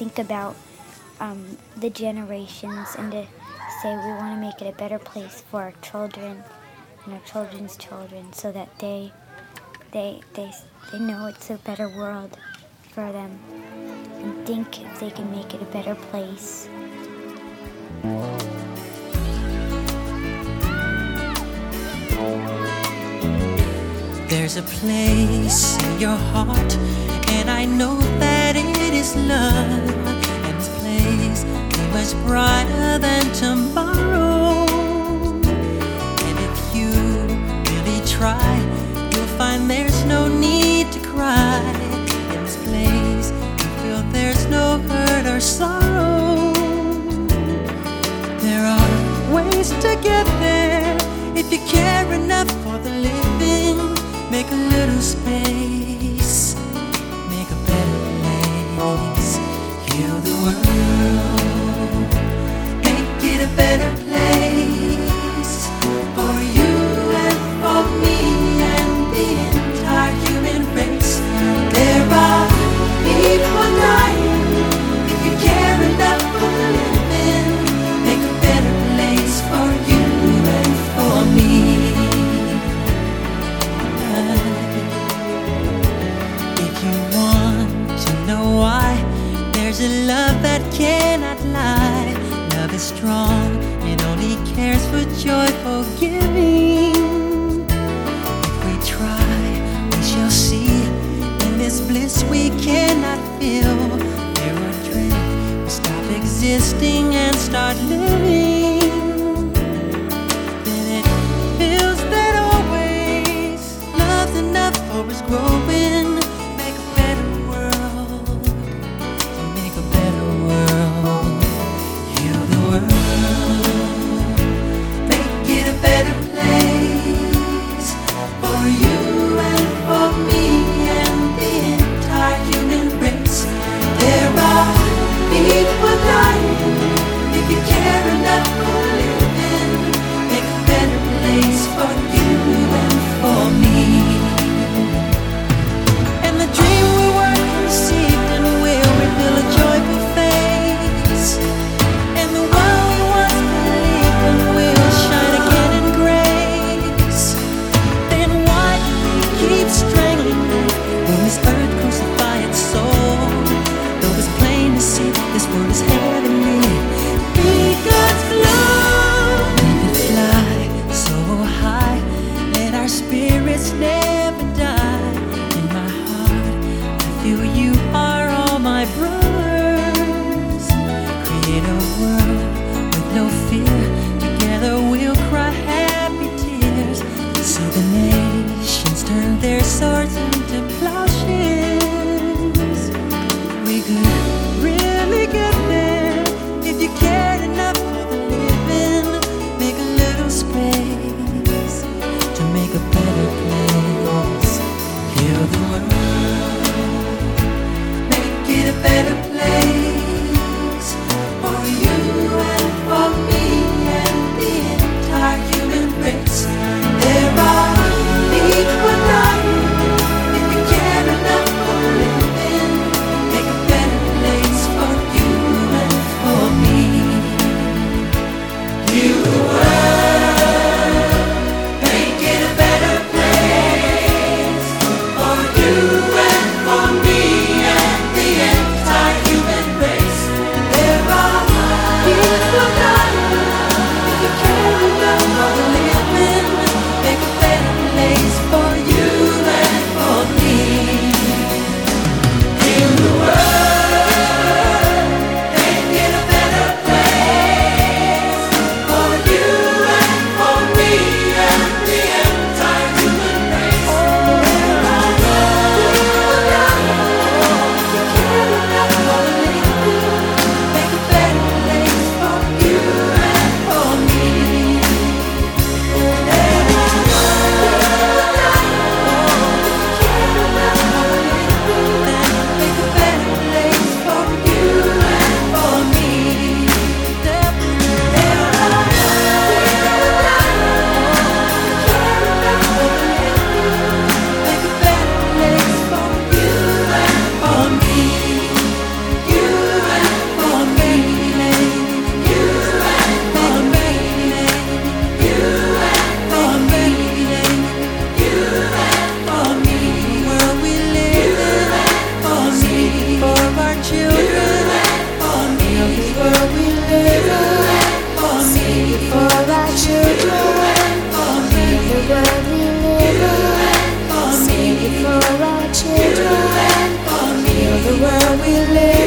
think about the generations and to say we want to make it a better place for our children and our children's children, so that they know it's a better world for them and think if they can make it a better place. There's a place in your heart, and I know that it is love, and this place is much brighter than tomorrow. And if you really try, you'll find there's no need to cry. In this place, you feel there's no hurt or sorrow. There are ways to get there if you care enough for the living. Make a little space, make a better place. Heal the world, make it a better place for you and for me and the entire human race. There are people dying. If you care enough for the living, make a better place for you and for me. If you want to know why, there's a love that cannot lie. Love is strong, it only cares for joyful giving. If we try, we shall see. In this bliss we cannot feel. There are dreams, we stop existing and start living. Then it feels that always love's enough for us growing. Make a better world, to make a better world. Heal the world, make it a better place for you and for me and the entire human race. There are people dying. If you care enough for living, make a better place for you and for me. And the dream we were conceived in will reveal a joyful face. And the world we once believed in will shine again in grace. Then why keep strangling when this earth crucify its soul? Though it's plain to see this world is heavenly, be God's love. Let it fly so high, let our spirits never die. In my heart, I feel you are all my brothers. Create a world with no fear. Together we'll cry happy tears. See the nations turn their swords into plowshares. We could really get there if you cared enough for the living. Make a little space to make a better place. Heal the world, make it a better place for you and for me and the entire human race. There are people dying. If you care enough for living, make a better place for you and for me. Heal the world, make it a better place for you and for me and the entire human race. we live.